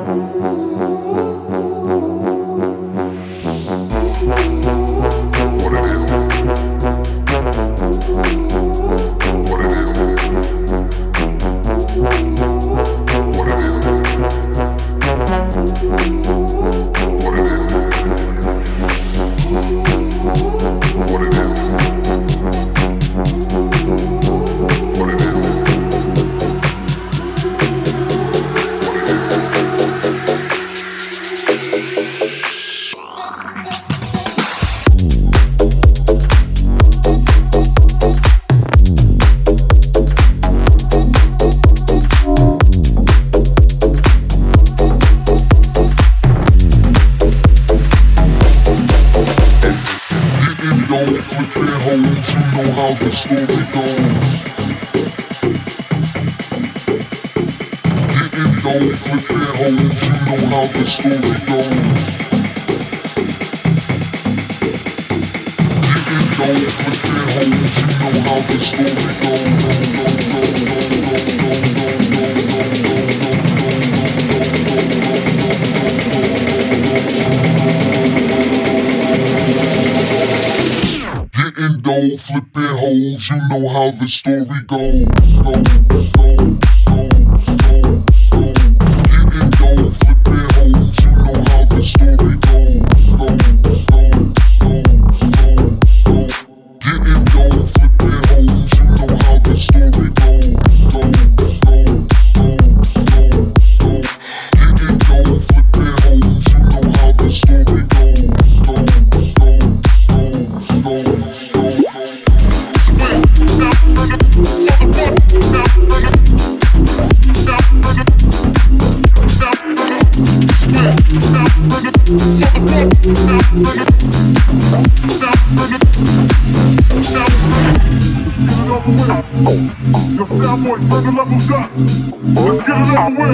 Flipping hoes, you know how the story goes. Getting dough, flipping hoes, you know how the story goes. Getting dough, flipping hoes, you know how the story goes. Getting dough, flipping hoes, you know how the story goes. Your soundboy, turn the levels up. Let's get it over with.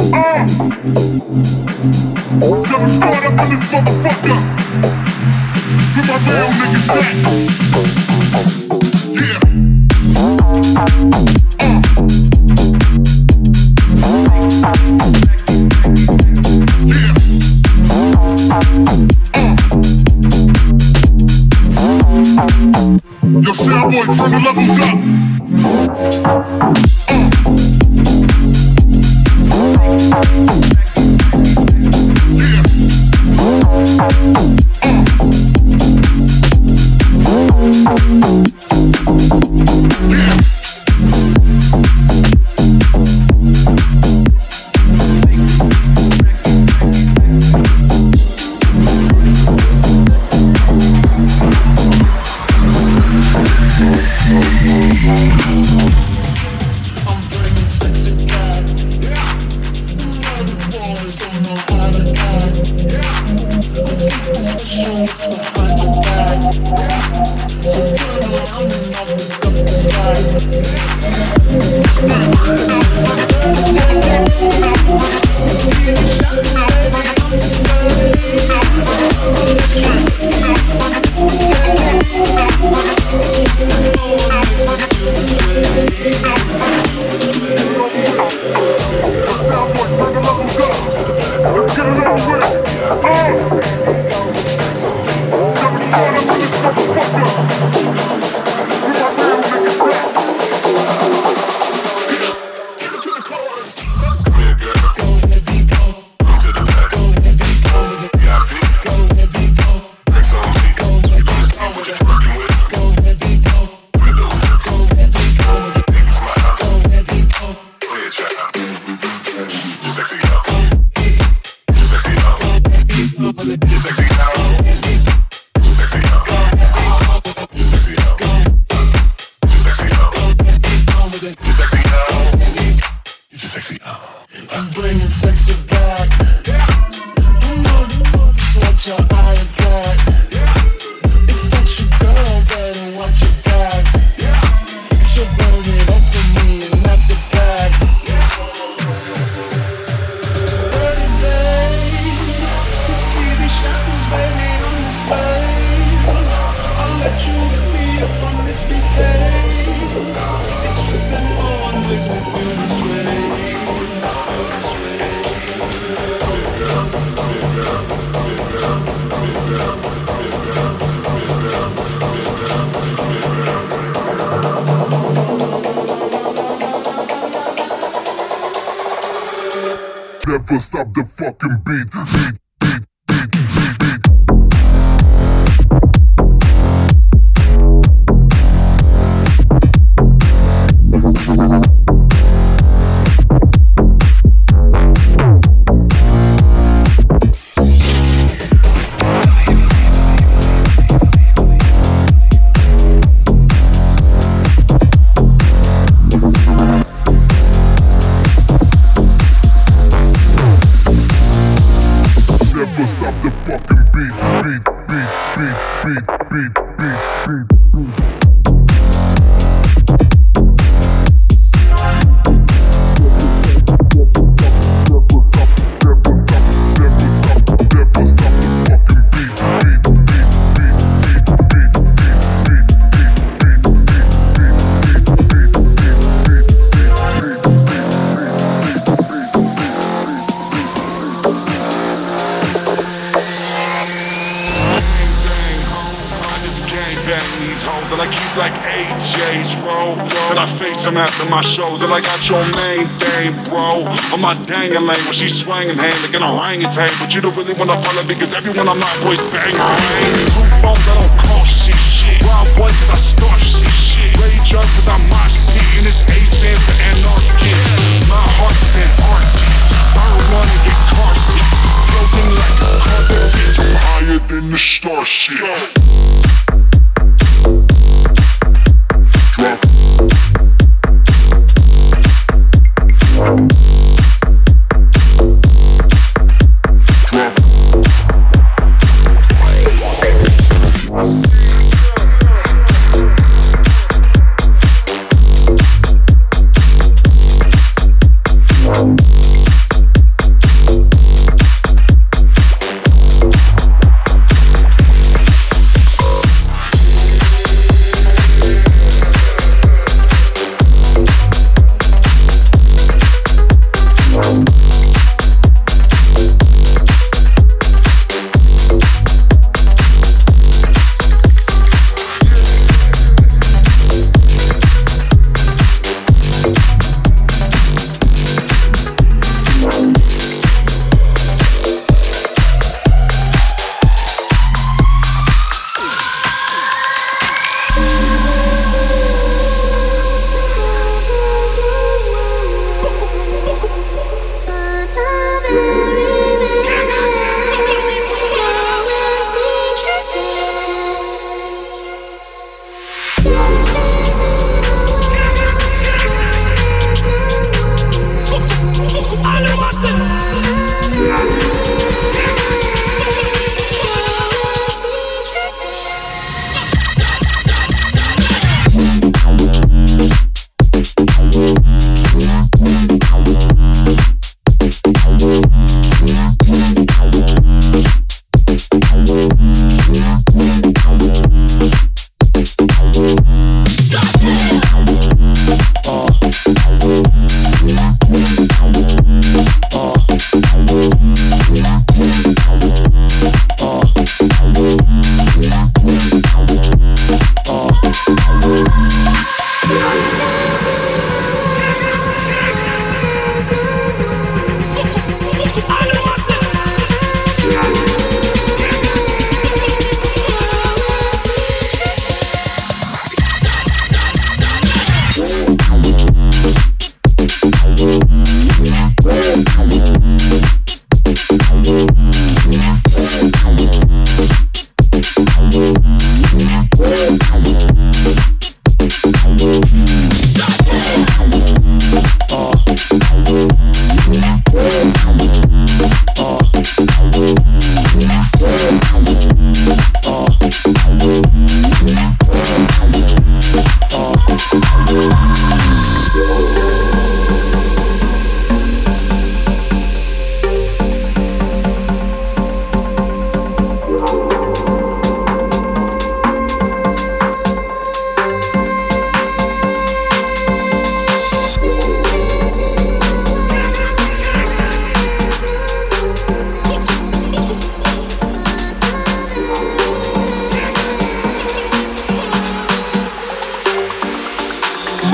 Never start up in this motherfucker. With my real niggas back. Yeah. Your soundboy, turn the levels up. Shut Never stop the fucking beat. Never stop the fucking beat. That I keep like AJ's roll. And I face them after my shows. And I got your main thing, bro. On my dangin' lane when she's swinging hand like an orangutan. But you don't really wanna follow because every one of my boys bang bang. Two bombs that don't cost shit. Wild boys that I start shit. Rage up with I mosh pit. And this A stands for anarchist. My heart is Antarctic. Burn one and get car sick. Floating like a carpet bitch. I'm higher than the starship.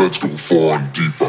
let's go far and deeper.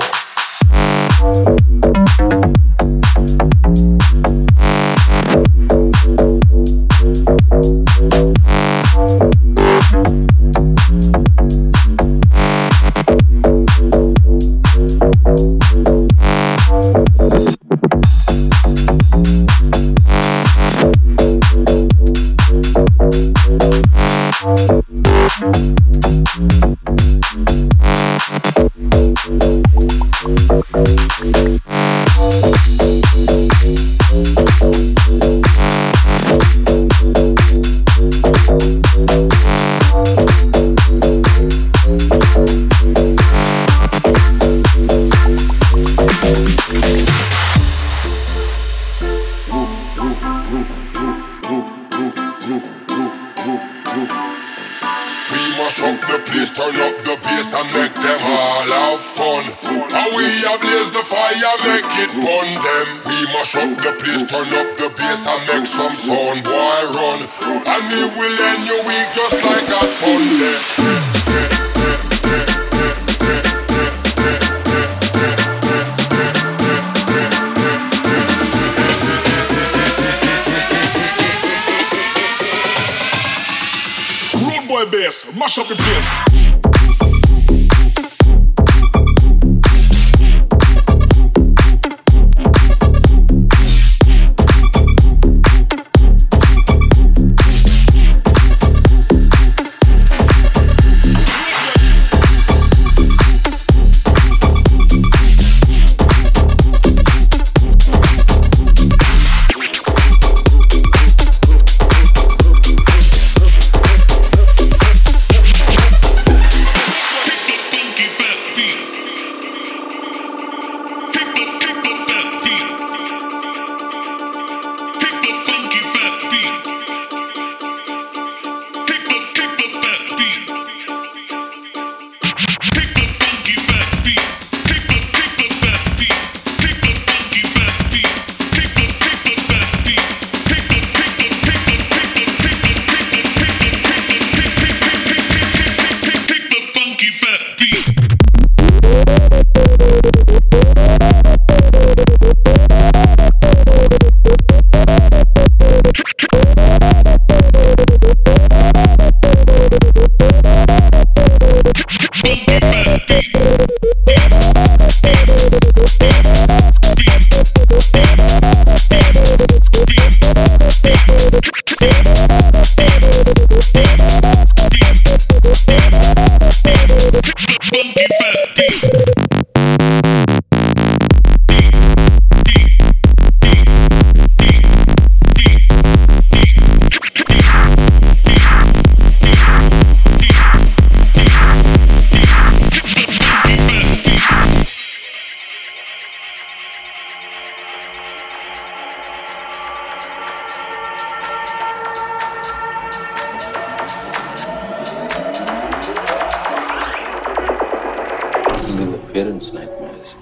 Mash up the place. Parents' nightmares.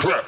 Clap.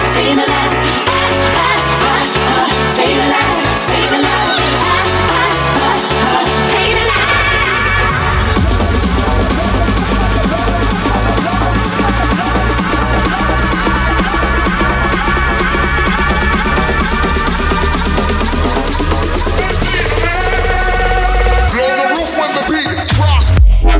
staying alive. Staying alive, staying alive. Staying alive. Blow the roof when the beat drops.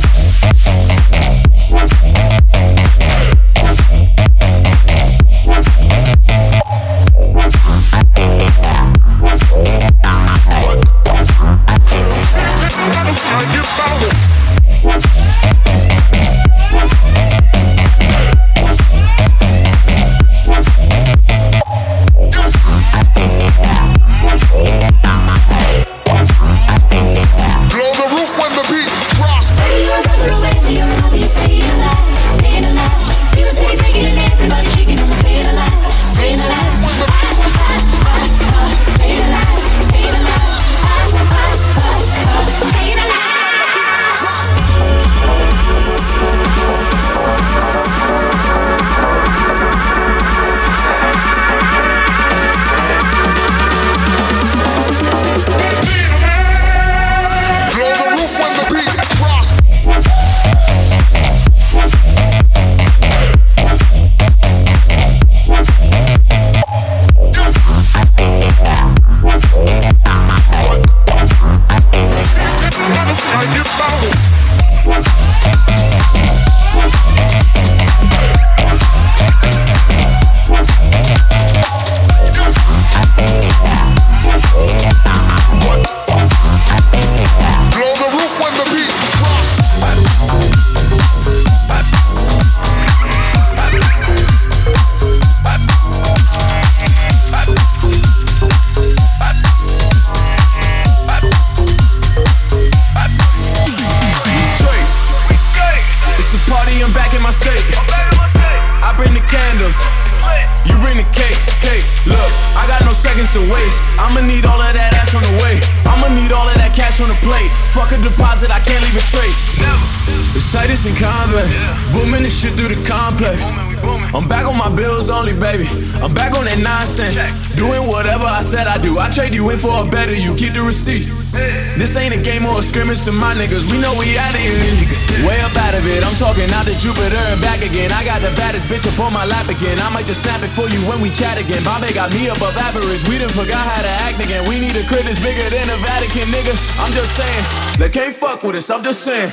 I'm back on my bills only, baby. I'm back on that nonsense. Doing whatever I said I do. I trade you in for a better you. Keep the receipt. This ain't a game or a scrimmage to my niggas. We know we out of here. Way up out of it. I'm talking out to Jupiter and back again. I got the baddest bitch up on my lap again. I might just snap it for you when we chat again. Bobby got me above average. We done forgot how to act again. We need a crib that's bigger than the Vatican, nigga. I'm just saying. They can't fuck with us. I'm just saying.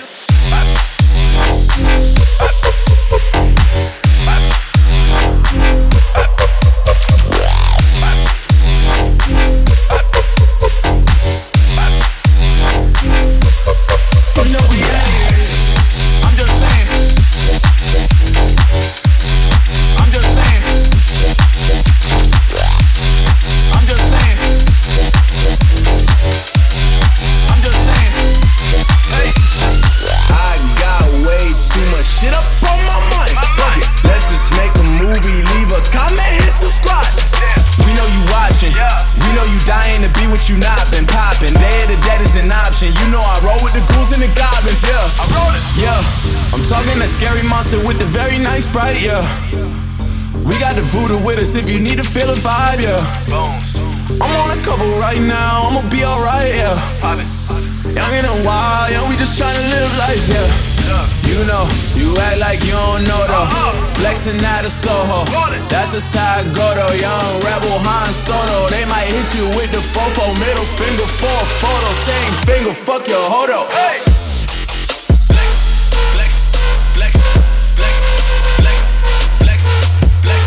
You not been popping, day of the dead is an option. You know I roll with the ghouls and the goblins, yeah. I roll it, yeah. I'm talking that scary monster with the very nice sprite, yeah. We got the voodoo with us if you need to feel a vibe, yeah. I'm on a couple right now, I'ma be alright, yeah. Young and wild, yeah, we just tryna live life, yeah. You know, you act like you don't know though. Flexing out of Soho, that's just how I go though. Young rebel Han Solo, they might hit you with the fofo. Middle finger for a photo, same finger, fuck your hodo. Hey. Flex, flex, flex, flex, flex, flex,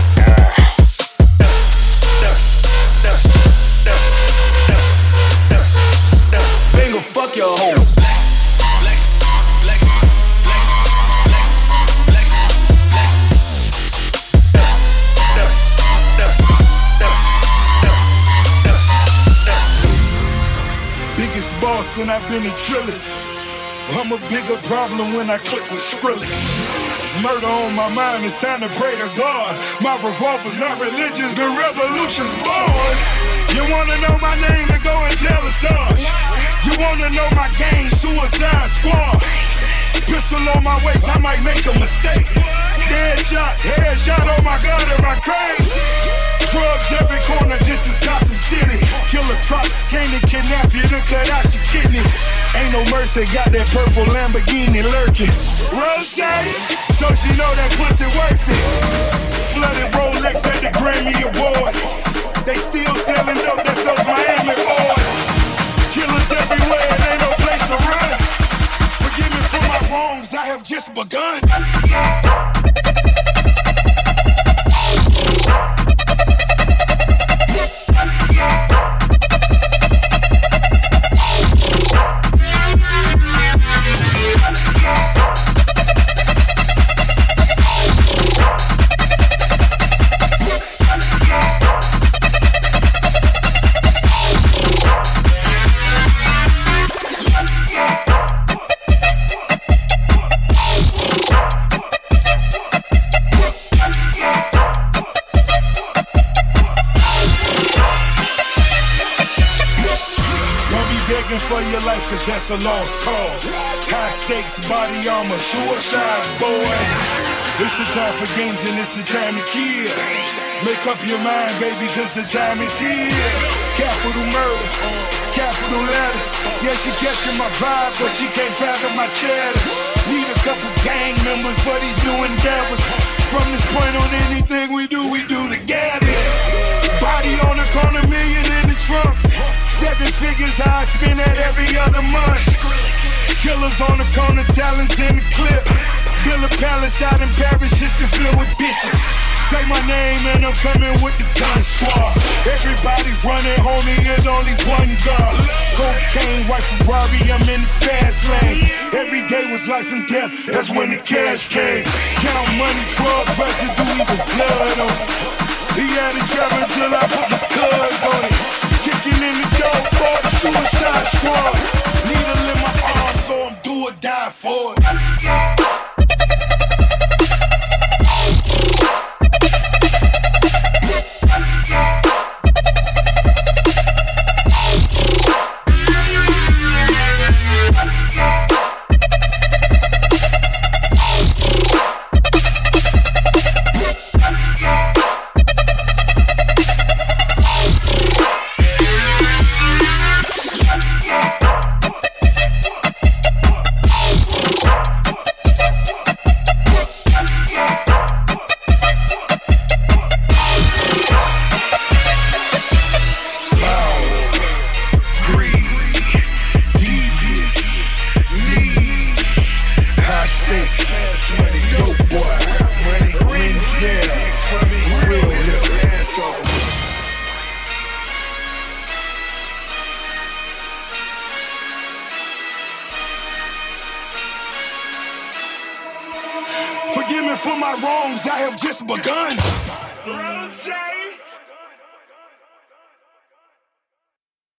flex. Finger, fuck your hodo. Boss and I've been a trillist. I'm a bigger problem when I click with Skrillex. Murder on my mind, it's time to pray to God. My revolver's not religious, the revolution's born. You wanna know my name, then go and tell the Sarge. You wanna know my gang, Suicide Squad. Pistol on my waist, I might make a mistake. Headshot on my gun and my crane. truck, came to kidnap you to cut out your kidney. Ain't no mercy, got that purple Lamborghini lurking. Rose, so she know that pussy worth it. Flooded Rolex at the Grammy Awards. They still selling dope, that's those Miami boys. Killers everywhere, and ain't no place to run. Forgive me for my wrongs, I have just begun. For your life, cause that's a lost cause. High stakes, body armor, suicide, boy. It's the time for games and it's the time to kill. Make up your mind, baby, cause the time is here. Capital murder, capital letters. Yeah, she catching my vibe, but she can't fathom my cheddar. Need a couple gang members for these new endeavors. From this point on, anything we do together. Body on the corner, million in the trunk. 7 figures I spend that every other month. Killers on the corner, talents in the clip. Build a palace out in Paris just to fill with bitches. Say my name and I'm coming with the gun squad. Everybody running, homie, there's only one guard. Cocaine, white Ferrari, I'm in the fast lane. Every day was life and death, that's when the cash came. Count money, drug residue, even blood on it. He had it trapping till I put my cuz on it. Kicking in the door, boy, suicide squad. Needle in my arm, so I'm do or die for it. Forgive me for my wrongs, I have just begun.